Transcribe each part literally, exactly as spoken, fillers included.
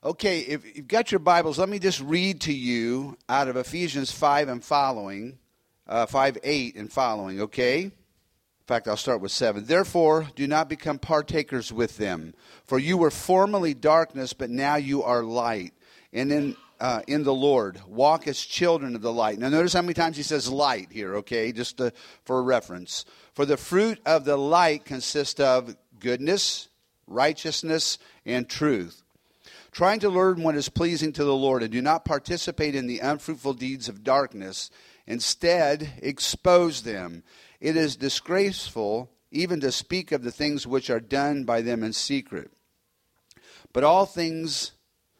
Okay, if you've got your Bibles, let me just read to you out of Ephesians five and following, uh, five, eight and following, okay? In fact, I'll start with seven. Therefore, do not become partakers with them, for you were formerly darkness, but now you are light. And in uh, in the Lord, walk as children of the light. Now, notice how many times he says light here, okay, just to, for a reference. For the fruit of the light consists of goodness, righteousness, and truth, trying to learn what is pleasing to the Lord, and do not participate in the unfruitful deeds of darkness. Instead, expose them. It is disgraceful even to speak of the things which are done by them in secret. But all things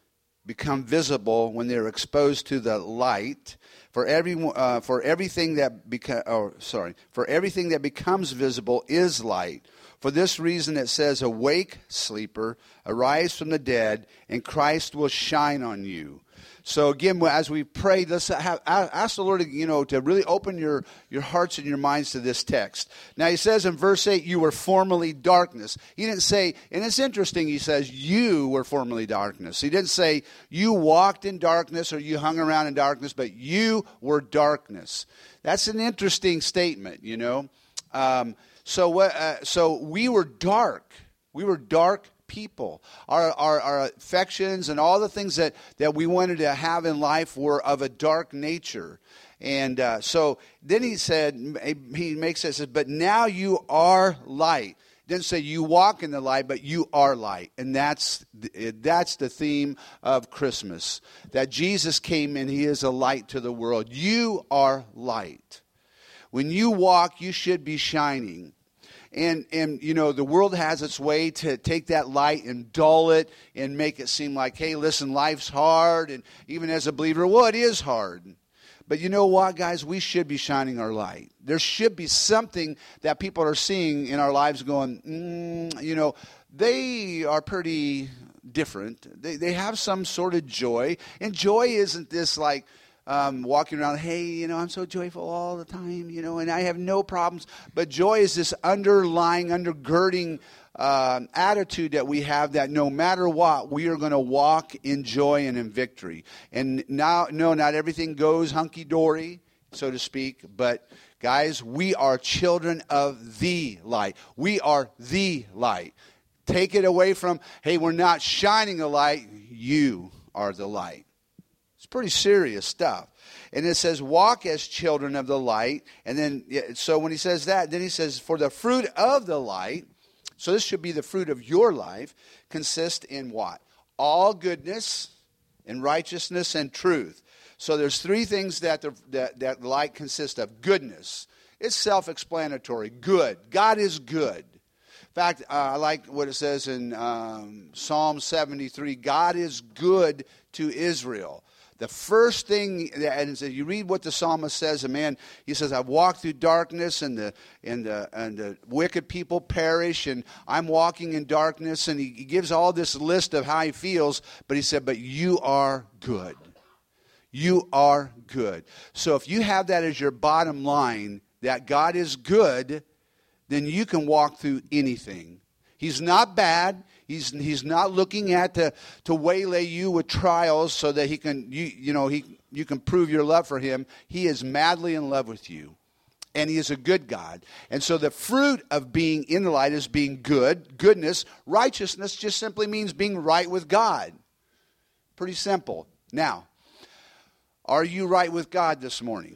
become visible when they are exposed to the light. For every uh, for everything that beca- oh, sorry, for everything that becomes visible is light. For this reason it says, awake, sleeper, arise from the dead, and Christ will shine on you. So again, as we pray, let's have, ask the Lord, you know, to really open your, your hearts and your minds to this text. Now he says in verse eight, you were formerly darkness. He didn't say, and it's interesting, he says, you were formerly darkness. He didn't say, you walked in darkness or you hung around in darkness, but you were darkness. That's an interesting statement, you know. Um, so, what, uh, so we were dark. We were dark people. Our, our our affections and all the things that, that we wanted to have in life were of a dark nature. And uh, so then he said, he makes it, says, but now you are light. It didn't say you walk in the light, but you are light. And that's that's the theme of Christmas, that Jesus came and he is a light to the world. You are light. When you walk, you should be shining. And, and you know, the world has its way to take that light and dull it and make it seem like, hey, listen, life's hard. And even as a believer, well, it is hard. But you know what, guys? We should be shining our light. There should be something that people are seeing in our lives going, mm, you know, they are pretty different. They, they have some sort of joy. And joy isn't this like, Um, walking around, hey, you know, I'm so joyful all the time, you know, and I have no problems. But joy is this underlying, undergirding uh, attitude that we have that no matter what, we are going to walk in joy and in victory. And now, no, not everything goes hunky-dory, so to speak, but guys, we are children of the light. We are the light. Take it away from, hey, we're not shining a light. You are the light. It's pretty serious stuff. And it says, walk as children of the light. And then, so when he says that, then he says, for the fruit of the light, so this should be the fruit of your life, consists in what? All goodness and righteousness and truth. So there's three things that the, that, that light consists of. Goodness. It's self-explanatory. Good. God is good. In fact, uh, I like what it says in um, Psalm seventy-three. God is good to Israel. The first thing, and you read what the psalmist says, and man, he says, I've walked through darkness, and the and the and the wicked people perish, and I'm walking in darkness, and he, he gives all this list of how he feels, but he said, but you are good. You are good. So if you have that as your bottom line, that God is good, then you can walk through anything. He's not bad. He's he's not looking at to, to waylay you with trials so that he can you you know he you can prove your love for him. He is madly in love with you. And he is a good God. And so the fruit of being in the light is being good, goodness. Righteousness just simply means being right with God. Pretty simple. Now, are you right with God this morning?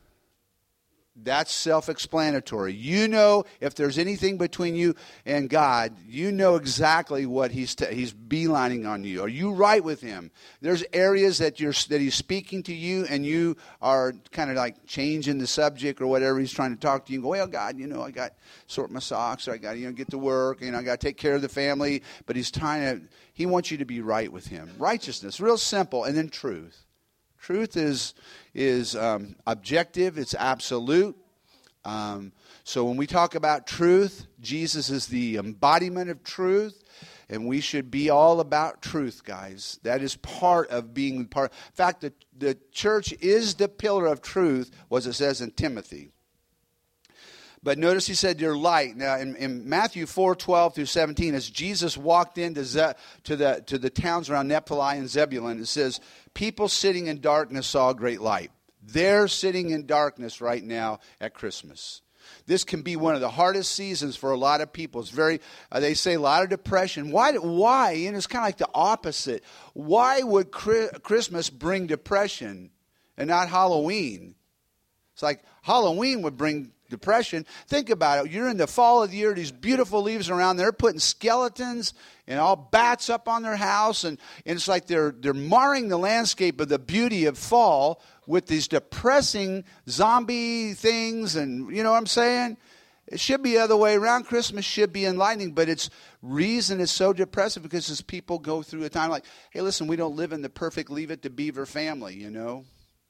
That's self-explanatory. You know, if there's anything between you and God, you know exactly what he's t- he's beelining on you. Are you right with him? There's areas that you're that he's speaking to you, and you are kind of like changing the subject or whatever he's trying to talk to you. And go, well, God, you know, I got to sort my socks, or I got to you know get to work, and you know, I got to take care of the family. But he's trying to. He wants you to be right with him. Righteousness, real simple, and then truth. Truth is is um, objective. It's absolute. Um, so when we talk about truth, Jesus is the embodiment of truth, and we should be all about truth, guys. That is part of being part. In fact, the, the church is the pillar of truth, as it says in Timothy. But notice he said, "Your light." Now, in, in Matthew four twelve through seventeen, as Jesus walked into Ze- to the to the towns around Naphtali and Zebulun, it says, "People sitting in darkness saw a great light." They're sitting in darkness right now at Christmas. This can be one of the hardest seasons for a lot of people. It's very, uh, they say, a lot of depression. Why? Why? And it's kind of like the opposite. Why would Christmas bring depression and not Halloween? It's like Halloween would bring depression. Think about it. You're in the fall of the year, these beautiful leaves around. They're putting skeletons and all bats up on their house. And, and it's like they're, they're marring the landscape of the beauty of fall with these depressing zombie things. And you know what I'm saying? It should be the other way around. Christmas should be enlightening, but its reason is so depressive because as people go through a time like, hey, listen, we don't live in the perfect Leave It to Beaver family, you know.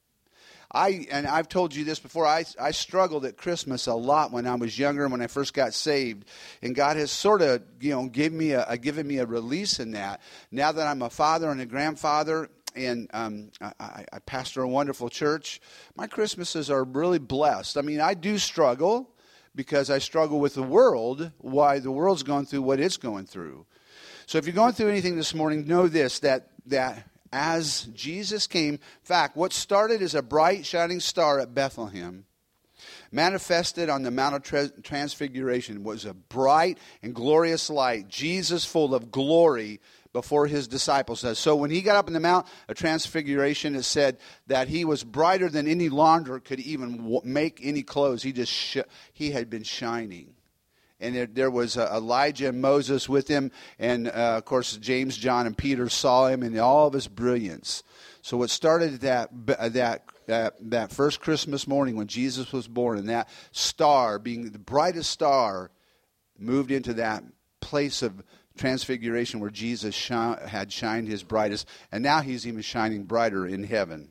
I and I've told you this before. I I struggled at Christmas a lot when I was younger, when I first got saved, and God has sort of you know given me a, a given me a release in that. Now that I'm a father and a grandfather, and um, I, I pastor a wonderful church, my Christmases are really blessed. I mean, I do struggle because I struggle with the world. Why the world's going through what it's going through. So if you're going through anything this morning, know this that that. As Jesus came, in fact, what started as a bright, shining star at Bethlehem, manifested on the Mount of Transfiguration, was a bright and glorious light, Jesus full of glory before his disciples. So when he got up in the Mount of Transfiguration, it said that he was brighter than any launderer could even make any clothes. He just sh- he had been shining. And there, there was uh, Elijah and Moses with him. And, uh, of course, James, John, and Peter saw him in all of his brilliance. So what started that, that, that, that first Christmas morning when Jesus was born, and that star, being the brightest star, moved into that place of transfiguration where Jesus sh- had shined his brightest. And now he's even shining brighter in heaven.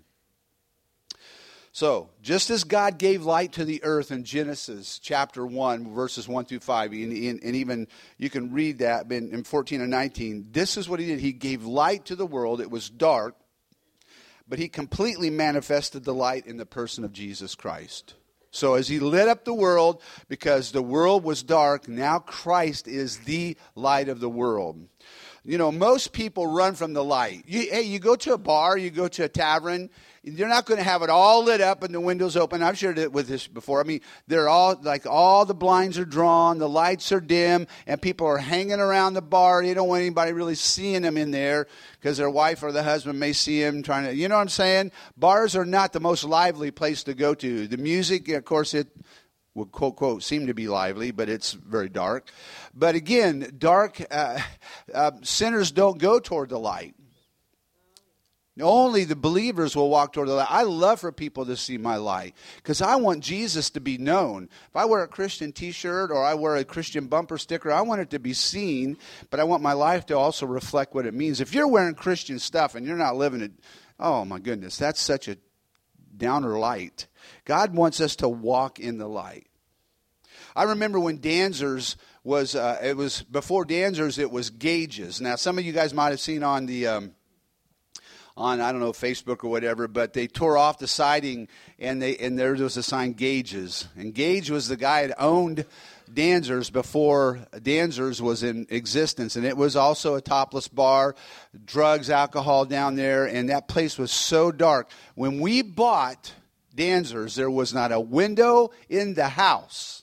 So, just as God gave light to the earth in Genesis chapter one, verses one through five, and, and even you can read that in, in fourteen and nineteen, this is what he did. He gave light to the world. It was dark, but he completely manifested the light in the person of Jesus Christ. So as he lit up the world, because the world was dark, now Christ is the light of the world. You know, most people run from the light. You, hey, you go to a bar, you go to a tavern, you're not going to have it all lit up and the windows open. I've shared it with this before. I mean, they're all, like all the blinds are drawn, the lights are dim, and people are hanging around the bar. You don't want anybody really seeing them in there because their wife or the husband may see them trying to, you know what I'm saying? Bars are not the most lively place to go to. The music, of course, it will, quote, quote, seem to be lively, but it's very dark. But again, dark, uh, uh, sinners don't go toward the light. Only the believers will walk toward the light. I love for people to see my light because I want Jesus to be known. If I wear a Christian t-shirt or I wear a Christian bumper sticker, I want it to be seen, but I want my life to also reflect what it means. If you're wearing Christian stuff and you're not living it, oh my goodness, that's such a downer light. God wants us to walk in the light. I remember when Danzers was, uh, it was before Danzers, it was Gages. Now, some of you guys might have seen on the... Um, on, I don't know, Facebook or whatever, but they tore off the siding, and they and there was a sign, Gages. And Gage was the guy that owned Danzers before Danzers was in existence. And it was also a topless bar, drugs, alcohol down there, and that place was so dark. When we bought Danzers, there was not a window in the house.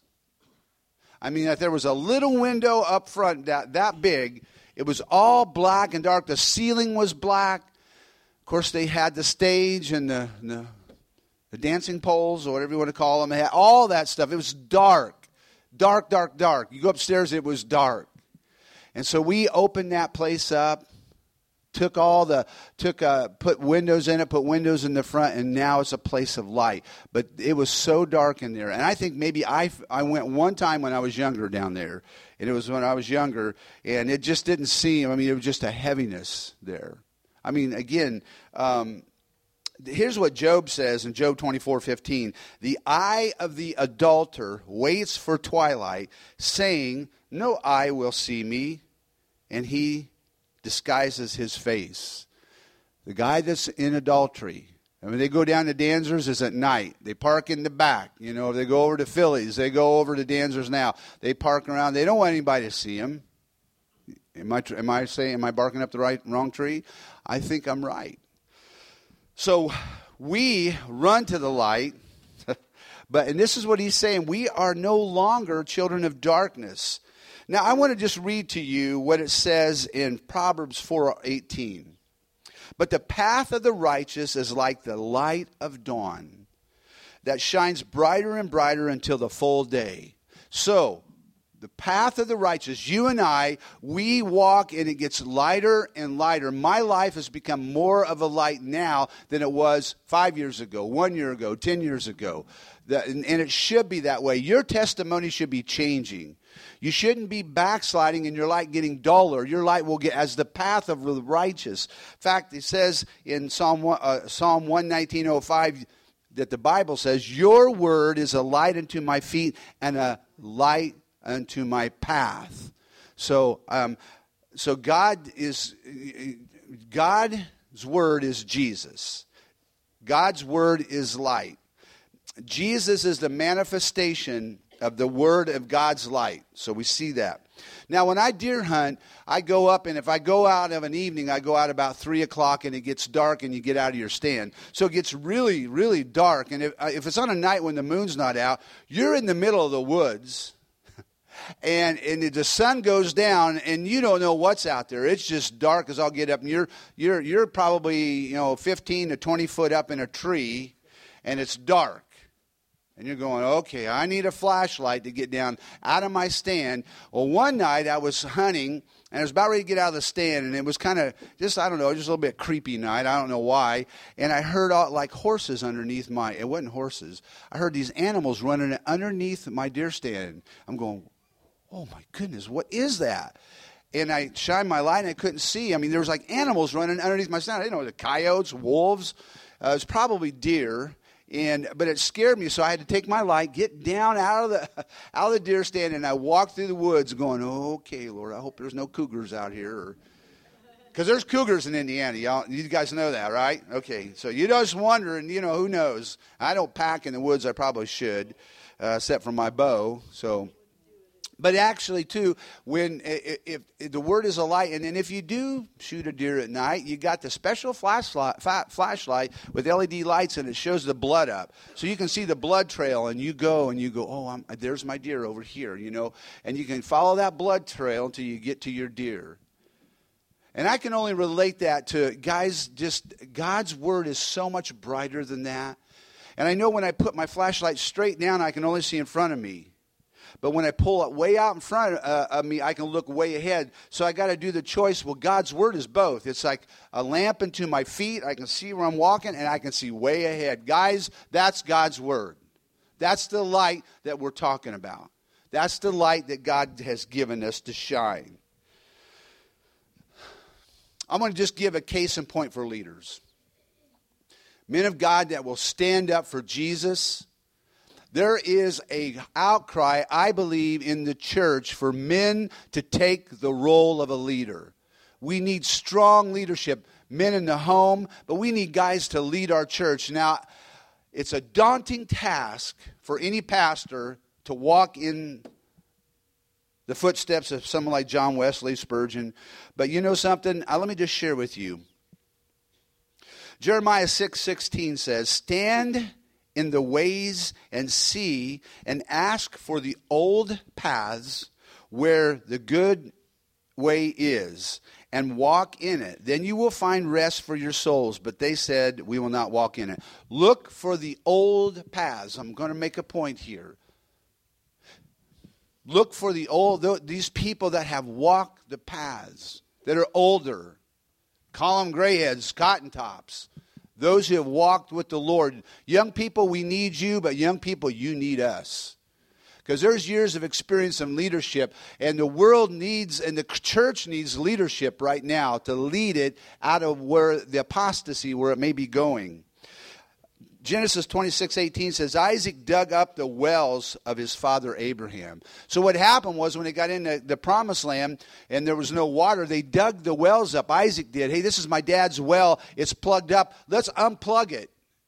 I mean, if there was a little window up front that, that big, it was all black and dark. The ceiling was black. Of course, they had the stage and the, the, the dancing poles, or whatever you want to call them. They had all that stuff. It was dark, dark, dark, dark. You go upstairs, it was dark. And so we opened that place up, took all the, took, uh, put windows in it, put windows in the front, and now it's a place of light. But it was so dark in there. And I think maybe I, I went one time when I was younger down there, and it was when I was younger, and it just didn't seem, I mean, it was just a heaviness there. I mean, again, um, here's what Job says in Job twenty-four fifteen. The eye of the adulterer waits for twilight, saying, no eye will see me, and he disguises his face. The guy that's in adultery, And when they go down to Danzers, it's at night. They park in the back. You know, if they go over to Phillies, they go over to Danzers now. They park around. They don't want anybody to see them. Am I, am I saying, am I barking up the right, wrong tree? I think I'm right. So we run to the light. But, and this is what he's saying, we are no longer children of darkness. Now, I want to just read to you what it says in Proverbs four eighteen. But the path of the righteous is like the light of dawn that shines brighter and brighter until the full day. So, the path of the righteous, you and I, we walk and it gets lighter and lighter. My life has become more of a light now than it was five years ago, one year ago, ten years ago. That, and, and it should be that way. Your testimony should be changing. You shouldn't be backsliding and your light getting duller. Your light will get as the path of the righteous. In fact, it says in Psalm uh, Psalm one nineteen oh five that the Bible says, your word is a light unto my feet and a light unto my path. So, um, so God is God's word is Jesus. God's word is light. Jesus is the manifestation of the word of God's light. So we see that. Now, when I deer hunt, I go up, and if I go out of an evening, I go out about three o'clock, and it gets dark, and you get out of your stand. So it gets really, really dark. And if, if it's on a night when the moon's not out, you're in the middle of the woods, and, and the sun goes down, and you don't know what's out there. It's just dark as I'll get up, and you're, you're, you're probably, you know, fifteen to twenty foot up in a tree, and it's dark. And you're going, okay, I need a flashlight to get down out of my stand. Well, one night I was hunting, and I was about ready to get out of the stand, and it was kind of just, I don't know, just a little bit creepy night. I don't know why. And I heard all, like horses underneath my, it wasn't horses. I heard these animals running underneath my deer stand. I'm going, oh my goodness, what is that? And I shined my light, and I couldn't see. I mean, there was like animals running underneath my stand. I didn't know, the coyotes, wolves. Uh, it was probably deer. And but it scared me, so I had to take my light, get down out of the out of the deer stand, and I walked through the woods, going, "Okay, Lord, I hope there's no cougars out here," because there's cougars in Indiana. Y'all, you guys know that, right? Okay, so you just wondering, you know, who knows? I don't pack in the woods. I probably should, uh, except for my bow. So, but actually, too, when if, if the word is a light, and then if you do shoot a deer at night, you got the special flashlight, flashlight with L E D lights, and it shows the blood up, so you can see the blood trail, and you go and you go, oh, I'm, there's my deer over here, you know, and you can follow that blood trail until you get to your deer. And I can only relate that to guys. Just God's word is so much brighter than that, and I know when I put my flashlight straight down, I can only see in front of me. But when I pull it way out in front uh, of me, I can look way ahead. So I got to do the choice. Well, God's word is both. It's like a lamp unto my feet. I can see where I'm walking, and I can see way ahead. Guys, that's God's word. That's the light that we're talking about. That's the light that God has given us to shine. I'm going to just give a case in point for leaders. Men of God that will stand up for Jesus. There is an outcry, I believe, in the church for men to take the role of a leader. We need strong leadership, men in the home, but we need guys to lead our church. Now, it's a daunting task for any pastor to walk in the footsteps of someone like John Wesley, Spurgeon. But you know something? Uh, let me just share with you. Jeremiah six sixteen says, stand in the ways and see and ask for the old paths where the good way is and walk in it. Then you will find rest for your souls. But they said, we will not walk in it. Look for the old paths. I'm going to make a point here. Look for the old, these people that have walked the paths, that are older. Call them grayheads, cotton tops. Those who have walked with the Lord. Young people, we need you, but young people, you need us. Because there's years of experience and leadership, and the world needs, and the church needs leadership right now to lead it out of where the apostasy, where it may be going. Genesis twenty-six eighteen says, Isaac dug up the wells of his father Abraham. So what happened was when they got into the promised land and there was no water, they dug the wells up. Isaac did. Hey, this is my dad's well. It's plugged up. Let's unplug it.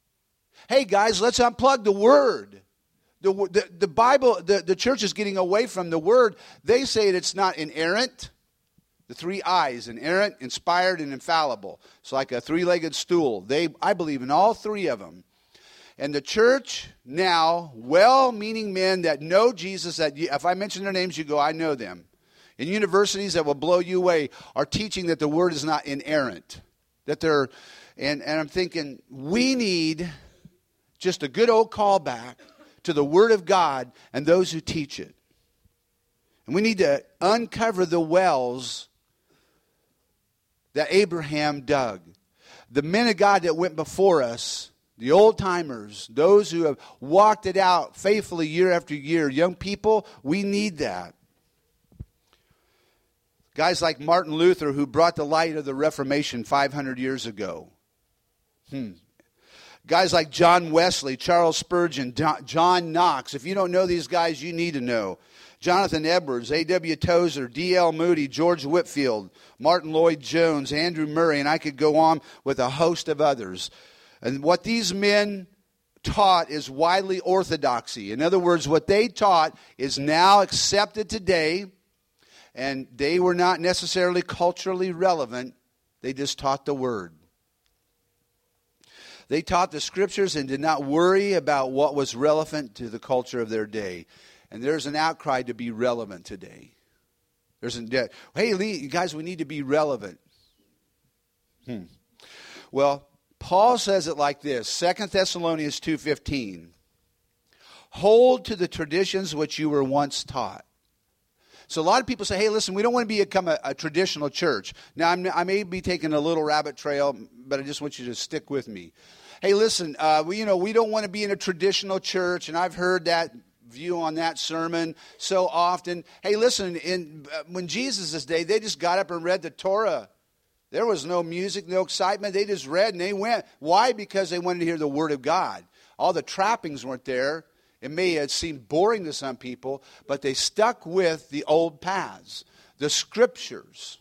Hey, guys, let's unplug the Word. The, the, the Bible, the, the church is getting away from the Word. They say that it's not inerrant. The three I's, inerrant, inspired, and infallible. It's like a three-legged stool. They, I believe in all three of them. And the church now, well-meaning men that know Jesus, that you, if I mention their names, you go, I know them. In universities that will blow you away, are teaching that the Word is not inerrant. That they're, and, and I'm thinking, we need just a good old callback to the Word of God and those who teach it. And we need to uncover the wells that Abraham dug. The men of God that went before us, the old timers, those who have walked it out faithfully year after year, young people, we need that. Guys like Martin Luther, who brought the light of the Reformation five hundred years ago. Hmm. Guys like John Wesley, Charles Spurgeon, John Knox. If you don't know these guys, you need to know. Jonathan Edwards, A W Tozer, D L Moody, George Whitefield, Martin Lloyd-Jones, Andrew Murray, and I could go on with a host of others. And what these men taught is widely orthodoxy. In other words, what they taught is now accepted today, and they were not necessarily culturally relevant. They just taught the Word. They taught the Scriptures and did not worry about what was relevant to the culture of their day. And there's an outcry to be relevant today. There's a, hey, Lee, you guys, we need to be relevant. Hmm. Well, Paul says it like this, Second Thessalonians two fifteen. Hold to the traditions which you were once taught. So a lot of people say, hey, listen, we don't want to become a, a traditional church. Now, I'm, I may be taking a little rabbit trail, but I just want you to stick with me. Hey, listen, uh, we, you know, we don't want to be in a traditional church, and I've heard that view on that sermon so often. Hey, listen, in uh, when Jesus' day, they just got up and read the Torah. There was no music, no excitement. They just read and they went. Why? Because they wanted to hear the Word of God. All the trappings weren't there. It may have seemed boring to some people, but they stuck with the old paths, the Scriptures.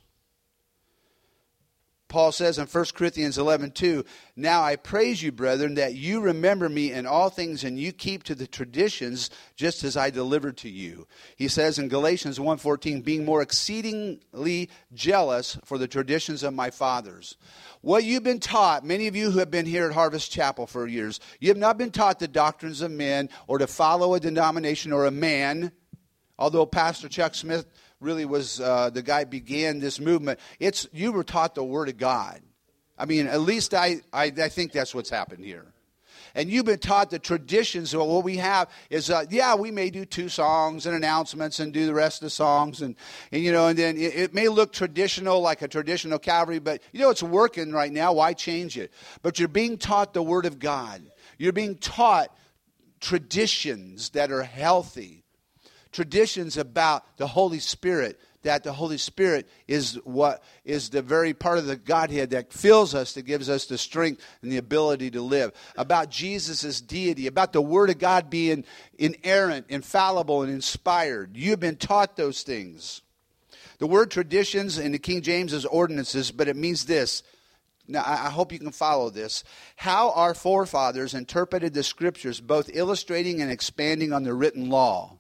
Paul says in First Corinthians eleven two, now I praise you, brethren, that you remember me in all things and you keep to the traditions just as I delivered to you. He says in Galatians one fourteen, being more exceedingly jealous for the traditions of my fathers. What you've been taught, many of you who have been here at Harvest Chapel for years, you have not been taught the doctrines of men or to follow a denomination or a man, although Pastor Chuck Smith really was uh, the guy began this movement. It's you were taught the Word of God. I mean, at least I, I, I think that's what's happened here. And you've been taught the traditions. Of what we have is, uh, yeah, we may do two songs and announcements and do the rest of the songs. And, and you know, and then it, it may look traditional, like a traditional Calvary, but, you know, it's working right now. Why change it? But you're being taught the Word of God. You're being taught traditions that are healthy. Traditions about the Holy Spirit, that the Holy Spirit is what is the very part of the Godhead that fills us, that gives us the strength and the ability to live. About Jesus' deity, about the Word of God being inerrant, infallible, and inspired. You've been taught those things. The word traditions in the King James is ordinances, but it means this. Now, I hope you can follow this. How our forefathers interpreted the Scriptures, both illustrating and expanding on the written law.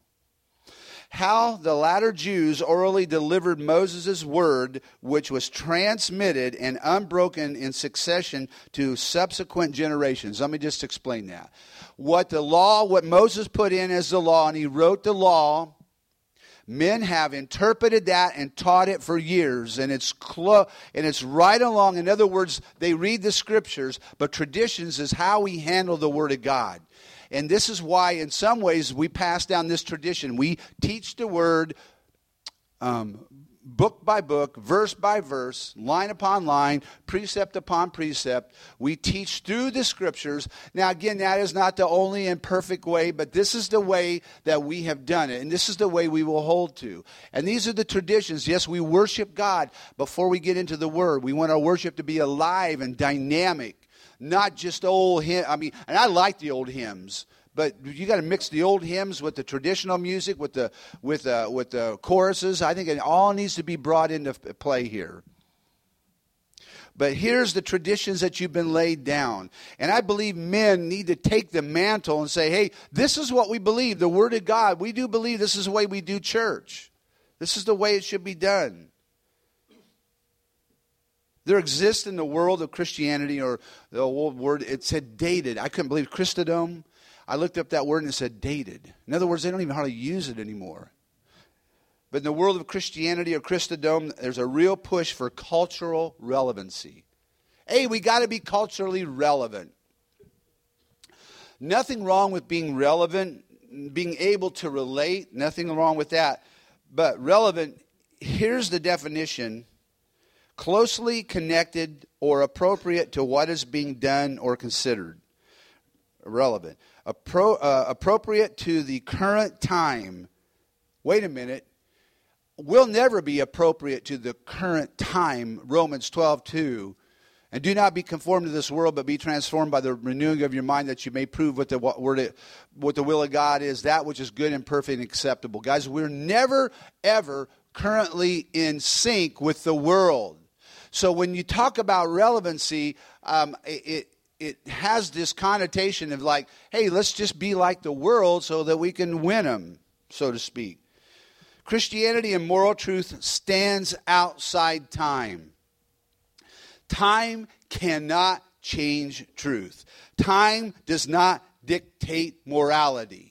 How the latter Jews orally delivered Moses' word, which was transmitted and unbroken in succession to subsequent generations. Let me just explain that. What the law, what Moses put in as the law, and he wrote the law, men have interpreted that and taught it for years, and it's clo- and it's right along. In other words, they read the Scriptures, but traditions is how we handle the Word of God. And this is why, in some ways, we pass down this tradition. We teach the Word um, book by book, verse by verse, line upon line, precept upon precept. We teach through the Scriptures. Now, again, that is not the only and perfect way, but this is the way that we have done it. And this is the way we will hold to. And these are the traditions. Yes, we worship God before we get into the Word. We want our worship to be alive and dynamic. Not just old hymns. I mean, and I like the old hymns, but you got to mix the old hymns with the traditional music, with the with uh, with the choruses. I think it all needs to be brought into play here. But here's the traditions that you've been laid down. And I believe men need to take the mantle and say, hey, this is what we believe, the Word of God. We do believe this is the way we do church. This is the way it should be done. There exists in the world of Christianity, or the old word, it said dated. I couldn't believe Christendom. I looked up that word and it said dated. In other words, they don't even hardly use it anymore. But in the world of Christianity or Christendom, there's a real push for cultural relevancy. Hey, we got to be culturally relevant. Nothing wrong with being relevant, being able to relate. Nothing wrong with that. But relevant, here's the definition. Closely connected or appropriate to what is being done or considered. Relevant. Appro- uh, appropriate to the current time. Wait a minute. Will never be appropriate to the current time. Romans twelve two. And do not be conformed to this world, but be transformed by the renewing of your mind, that you may prove what the what word what the will of God is, that which is good and perfect and acceptable. Guys, we're never, ever currently in sync with the world. So when you talk about relevancy, um, it, it has this connotation of like, hey, let's just be like the world so that we can win them, so to speak. Christianity and moral truth stands outside time. Time cannot change truth. Time does not dictate morality.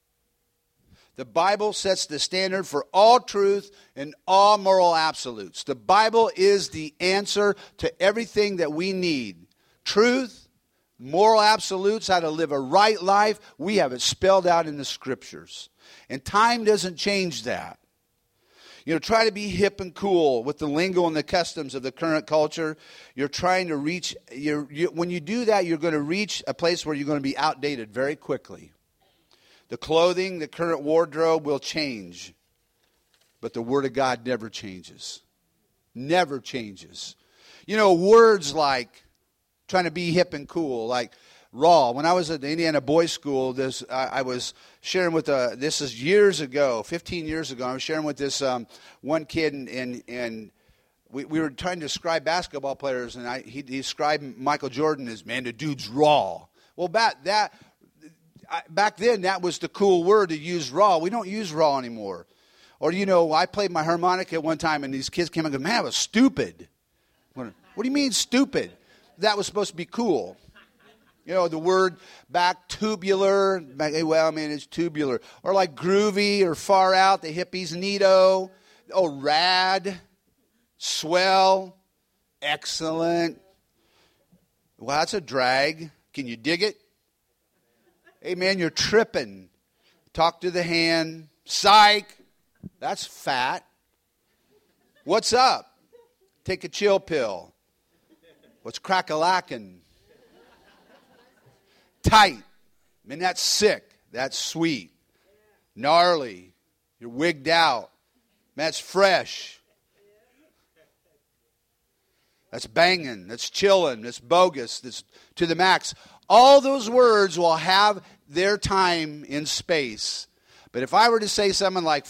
The Bible sets the standard for all truth and all moral absolutes. The Bible is the answer to everything that we need. Truth, moral absolutes, how to live a right life, we have it spelled out in the Scriptures. And time doesn't change that. You know, try to be hip and cool with the lingo and the customs of the current culture. You're trying to reach, you're, you, when you do that, you're going to reach a place where you're going to be outdated very quickly. The clothing, the current wardrobe will change. But the Word of God never changes. Never changes. You know, words like trying to be hip and cool, like raw. When I was at the Indiana Boys School, this I, I was sharing with, uh, this is years ago, fifteen years ago, I was sharing with this um, one kid, and, and, and we, we were trying to describe basketball players, and I, he described Michael Jordan as, man, the dude's raw. Well, back, that, I, back then, that was the cool word to use, raw. We don't use raw anymore. Or, you know, I played my harmonica one time, and these kids came and go, man, that was stupid. What do you mean stupid? That was supposed to be cool. You know, the word back tubular, back, well, I mean, it's tubular. Or like groovy or far out, the hippies, neato. Oh, rad, swell, excellent. Well, that's a drag. Can you dig it? Hey, man, you're tripping. Talk to the hand. Psych. That's fat. What's up? Take a chill pill. What's crack-a-lackin'? Tight. Man, that's sick. That's sweet. Gnarly. You're wigged out. Man, that's fresh. That's banging. That's chilling. That's bogus. That's to the max. All those words will have their time in space. But if I were to say something like